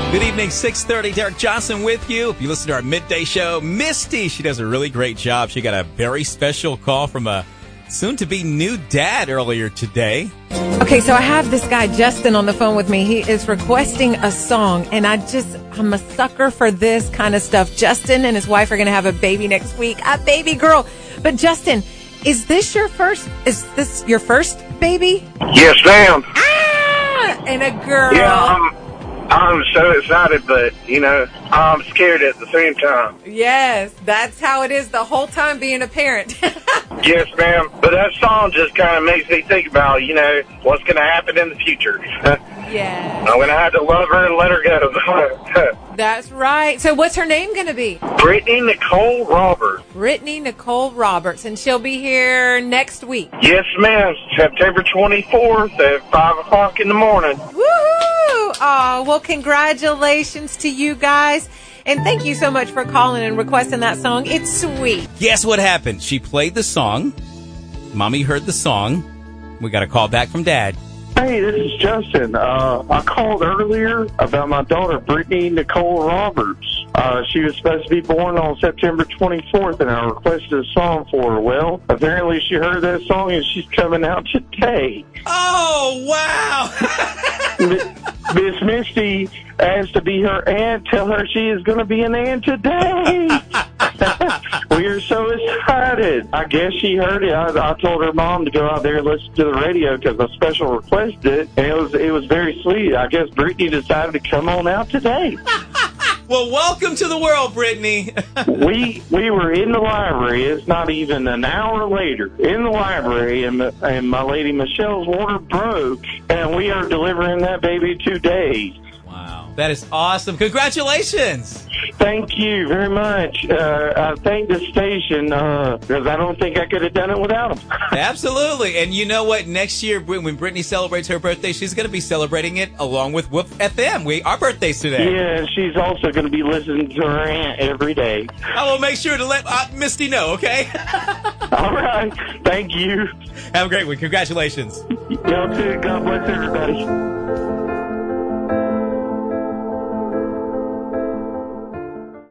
Good evening, 6:30. Derek Johnson with you. If you listen to our midday show, Misty, she does a really great job. She got a very special call from a soon-to-be new dad earlier today. Okay, so I have this guy, Justin, on the phone with me. He is requesting a song, and I'm a sucker for this kind of stuff. Justin and his wife are going to have a baby next week, a baby girl. But Justin, is this your first baby? Yes, ma'am. Ah! And a girl. Yeah, I'm so excited, but, I'm scared at the same time. Yes, that's how it is the whole time being a parent. Yes, ma'am. But that song just kind of makes me think about, what's going to happen in the future. Yeah. I'm going to have to love her and let her go. That's right. So what's her name going to be? Brittany Nicole Roberts. Brittany Nicole Roberts, and she'll be here next week. Yes, ma'am. September 24th at 5 o'clock in the morning. Woohoo! Oh, well, congratulations to you guys. And thank you so much for calling and requesting that song. It's sweet. Guess what happened? She played the song. Mommy heard the song. We got a call back from Dad. Hey, this is Justin. I called earlier about my daughter, Brittany Nicole Roberts. She was supposed to be born on September 24th, and I requested a song for her. Well, apparently she heard that song, and she's coming out today. Oh, wow. Miss Misty asked to be her aunt. Tell her she is going to be an aunt today. We are so excited. I guess she heard it. I told her mom to go out there and listen to the radio because I special requested it, and it was very sweet. I guess Brittany decided to come on out today. Well, welcome to the world, Brittany. We were in the library. It's not even an hour later in the library, and my lady Michelle's water broke, and we are delivering that baby today. Wow, that is awesome! Congratulations. Thank you very much. I thank the station because I don't think I could have done it without them. Absolutely. And you know what? Next year, when Brittany celebrates her birthday, she's going to be celebrating it along with Whoop FM. Our birthday's today. Yeah, she's also going to be listening to her aunt every day. I will make sure to let Misty know, okay? All right. Thank you. Have a great one. Congratulations. Y'all too. God bless everybody.